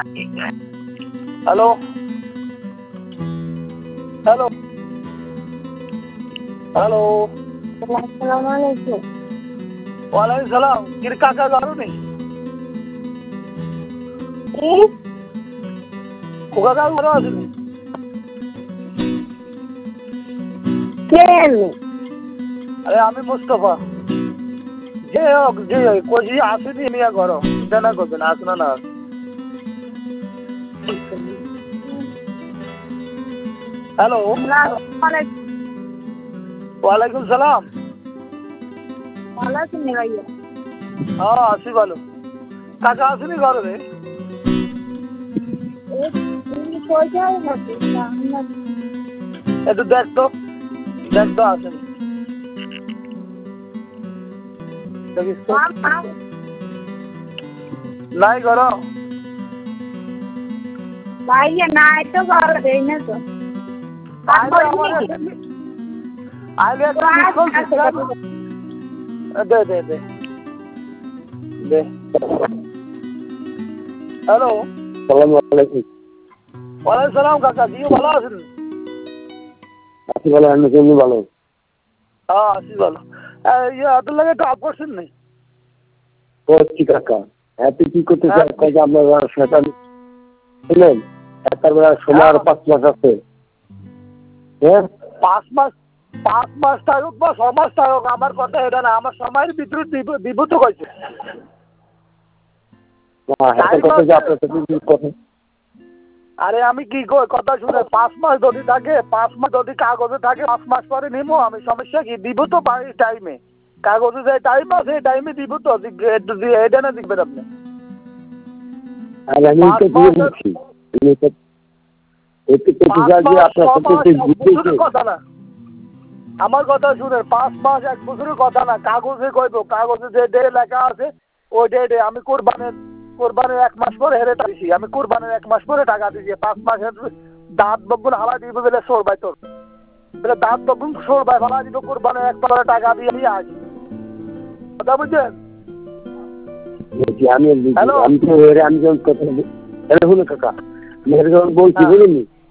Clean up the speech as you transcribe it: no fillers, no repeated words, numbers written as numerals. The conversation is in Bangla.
হ্যালো হ্যালো হ্যালো আসসালামু আলাইকুম। ওয়ালাইকুম সালাম। কির কাকা জানো নি কি? খোকা কাকা ভালো আসেনি? কে এলো? আরে আমি মুস্তফা। যে হোক যে কোজি আসেনি মিয়া ঘর চিন্তা না করবেন আসনা না। হ্যালো ওয়ালাইকুম সালাম। ভালো আছেন ভাইয়া? হ্যাঁ আছি ভালো। কাকা আসেনি ঘরে রে? তুমি কোথায় নাকি? একটু দেখ তো আসেনি দেখিস তো। নাই ঘর ভাইয়া নাই তো ঘরে দেই না তো। আইলে একটা মিস কল দে দে দে দে। হ্যালো সালামু আলাইকুম। ওয়ালাইকুম সালাম। কাকা জিও ভালো আছেন? আছি ভালো, আমি কেমনি ভালো? হ্যাঁ আছি ভালো। ইয়ে আপনার লাগে একটু আপ করছেন নাই? করছি কাকা। তুই কি করতে চাস? কাজে আপনার শয়তান শুনেন, একটার বেলা সময় আর 5 মাস আছে। হ্যাঁ 5 মাস থাকুক বা 6 মাস থাকুক আমার কথা এটা না। আমার সময়ের ভিতরে দিব তো কইছে। কথা যে আপনার সাথে কথা। আরে আমি কি কথা শুনে 5 মাস যদি থাকে 5 মাস যদি কাগজে থাকে 5 মাস পরে নিবো আমি। সমস্যা কি? দিব তো টাইমে। কাগজে যে টাইম আছে সেই টাইমে দিব তো। এটা না দেখবেন আপনি। আর আমি তো দিয়ে দিচ্ছি। কথা না আমার কথা শুনে 5 মাস 1 বছরের কথা না। কাগজে কইব কাগজে যে ডে লেখা আছে ওই ডে আমি কোরবানের 1 মাস পরে হেরে দিছি। আমি কোরবানের 1 মাস পরে টাকা দিছি। 5 মাসের দাঁত বগুন হালা দিব বলে সোর ভাই তোর বলে দাঁত বগুন সোর ভাই হালা দিব কোরবানের 1 পরে টাকা দিয়ে আসি। কথা বুঝছেন? আমি তো আমি যখন কথা শুনে কাকা আমি যখন বলছি বুঝলি